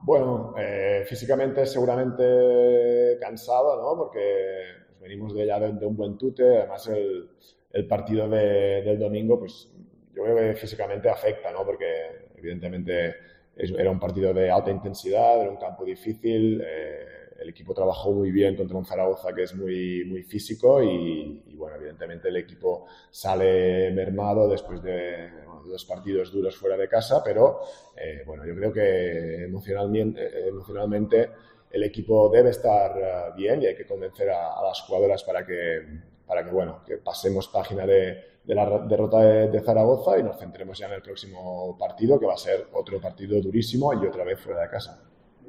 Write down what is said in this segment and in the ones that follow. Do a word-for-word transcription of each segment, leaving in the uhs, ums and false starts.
Bueno, eh, físicamente seguramente cansado, ¿no? Porque pues, venimos de ya de, de un buen tute, además el, el partido de- del domingo, pues yo creo que físicamente afecta, ¿no? Porque evidentemente es- era un partido de alta intensidad, era un campo difícil, eh, el equipo trabajó muy bien contra un Zaragoza que es muy, muy físico y, y, bueno, evidentemente el equipo sale mermado después de, bueno, de dos partidos duros fuera de casa, pero eh, bueno, yo creo que emocionalmente, emocionalmente el equipo debe estar uh, bien y hay que convencer a, a las jugadoras para que, para que, bueno, que pasemos página de, de la derrota de, de Zaragoza y nos centremos ya en el próximo partido, que va a ser otro partido durísimo y otra vez fuera de casa.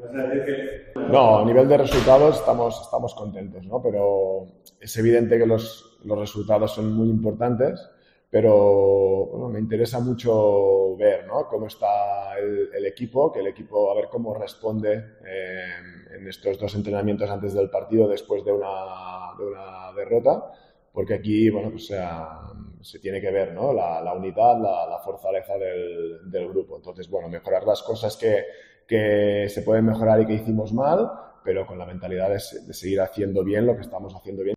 No, a nivel de resultados estamos, estamos contentos, ¿no? Pero es evidente que los, los resultados son muy importantes, pero bueno, me interesa mucho ver, ¿no? Cómo está el, el equipo, que el equipo a ver cómo responde eh, en estos dos entrenamientos antes del partido después de una, de una derrota, porque aquí, bueno, pues se, se tiene que ver, ¿no? La, la unidad, la, la fortaleza del, del grupo. Entonces, bueno, mejorar las cosas que que se pueden mejorar y que hicimos mal, pero con la mentalidad de, de seguir haciendo bien lo que estamos haciendo bien.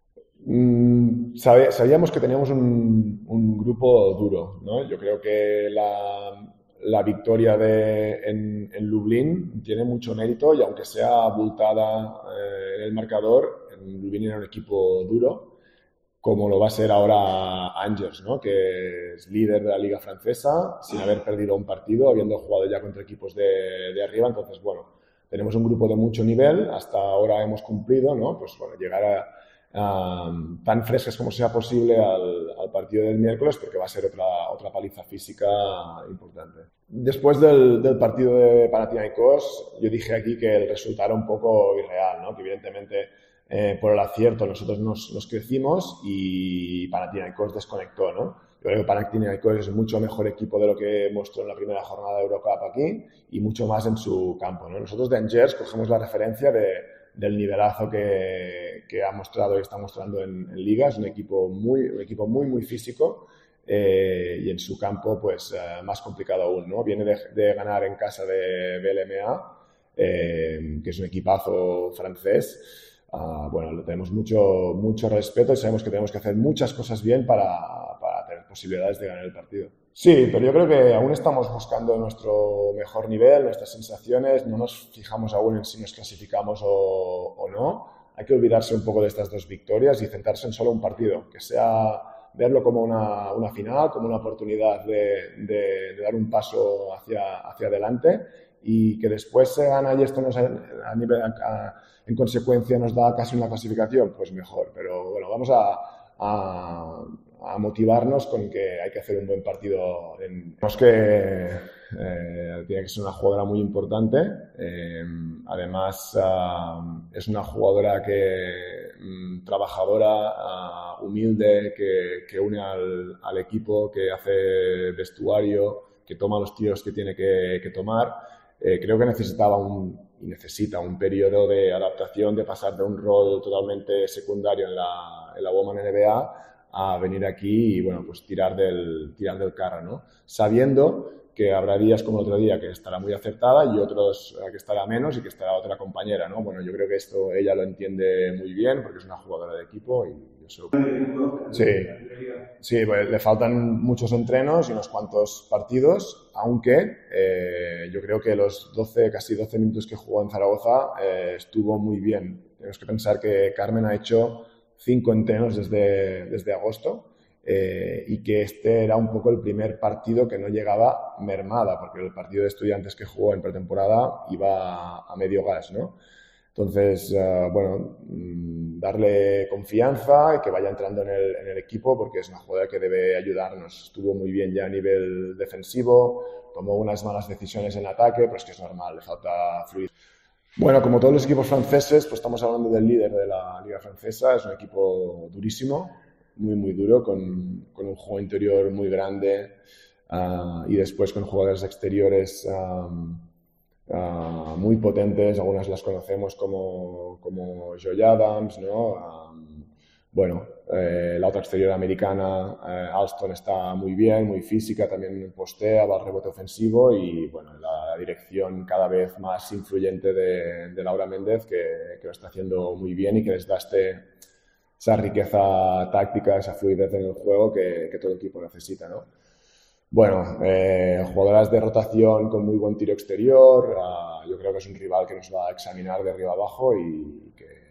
Mm, sabe, sabíamos que teníamos un, un, grupo duro, ¿no? Yo creo que la, la victoria de, en, en Lublin tiene mucho mérito y aunque sea abultada eh, en el marcador, en Lublin era un equipo duro, como lo va a ser ahora Angers, ¿no? Que es líder de la liga francesa, sin haber perdido un partido, habiendo jugado ya contra equipos de, de arriba. Entonces, bueno, tenemos un grupo de mucho nivel, hasta ahora hemos cumplido, ¿no? Pues bueno, llegar a, a tan frescas como sea posible al, al partido del miércoles, porque va a ser otra, otra paliza física importante. Después del, del partido de Panathinaikos, yo dije aquí que el resultado era un poco irreal, ¿no? Que evidentemente Eh, por el acierto nosotros nos, nos crecimos y Panathinaikos desconectó, ¿no? Yo creo que Panathinaikos es mucho mejor equipo de lo que mostró en la primera jornada de Eurocup aquí y mucho más en su campo, ¿no? Nosotros de Angers cogemos la referencia de, del nivelazo que, que ha mostrado y está mostrando en, en Liga. Es un equipo muy, un equipo muy, muy físico eh, y en su campo pues eh, más complicado aún, ¿no? Viene de, de ganar en casa de B L M A, eh, que es un equipazo francés. Uh, bueno, le tenemos mucho, mucho respeto y sabemos que tenemos que hacer muchas cosas bien para, para tener posibilidades de ganar el partido. Sí, pero yo creo que aún estamos buscando nuestro mejor nivel, nuestras sensaciones, no nos fijamos aún en si nos clasificamos o, o no. Hay que olvidarse un poco de estas dos victorias y centrarse en solo un partido, que sea verlo como una, una final, como una oportunidad de, de, de dar un paso hacia, hacia adelante y que después se gana y esto nos a, a nivel, a, en consecuencia nos da casi una clasificación, pues mejor. Pero bueno, vamos a, a, a motivarnos con que hay que hacer un buen partido. En... Tenemos que eh, tiene que ser una jugadora muy importante. Eh, además, uh, es una jugadora que um, trabajadora, uh, humilde, que, que une al, al equipo, que hace vestuario, que toma los tiros que tiene que, que tomar. Eh, creo que necesitaba un, y necesita un periodo de adaptación, de pasar de un rol totalmente secundario en la, en la Women N B A a venir aquí y, bueno, pues tirar del, tirar del carro, ¿no? Sabiendo que habrá días como el otro día que estará muy acertada y otros que estará menos y que estará otra compañera, ¿no? Bueno, yo creo que esto ella lo entiende muy bien porque es una jugadora de equipo y eso... Sí, sí, pues le faltan muchos entrenos y unos cuantos partidos, aunque eh, yo creo que los doce, casi doce minutos que jugó en Zaragoza eh, estuvo muy bien. Tenemos que pensar que Carmen ha hecho cinco entrenos desde, desde agosto eh, y que este era un poco el primer partido que no llegaba mermada, porque el partido de Estudiantes que jugó en pretemporada iba a medio gas, ¿no? Entonces, uh, bueno, darle confianza y que vaya entrando en el, en el equipo porque es una jugadora que debe ayudarnos. Estuvo muy bien ya a nivel defensivo, tomó unas malas decisiones en ataque, pero es que es normal, le falta fluidez. Bueno, como todos los equipos franceses, pues estamos hablando del líder de la liga francesa. Es un equipo durísimo, muy, muy duro, con, con un juego interior muy grande uh, y después con jugadores exteriores um, uh, muy potentes. Algunas las conocemos como, como Joy Adams, ¿no? Um, Bueno, eh, la otra exterior americana, eh, Alston, está muy bien, muy física, también postea, va al rebote ofensivo y bueno, la dirección cada vez más influyente de, de Laura Méndez, que, que lo está haciendo muy bien y que les da este, esa riqueza táctica, esa fluidez en el juego que, que todo el equipo necesita, ¿no? Bueno, eh, jugadoras de rotación con muy buen tiro exterior. Uh, yo creo que es un rival que nos va a examinar de arriba abajo y que